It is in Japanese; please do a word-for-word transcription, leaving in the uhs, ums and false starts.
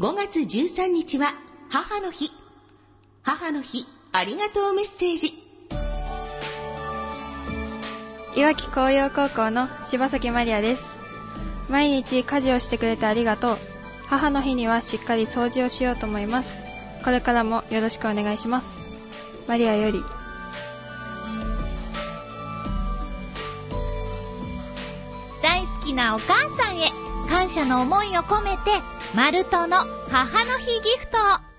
ごがつじゅうさんにちは母の日。母の日ありがとうメッセージ。 いわき紅葉高校の柴崎まりあです。毎日家事をしてくれてありがとう。母の日にはしっかり掃除をしようと思います。これからもよろしくお願いします。マリアより。 大好きなお母さんへ感謝の思いを込めてマルトの母の日ギフトを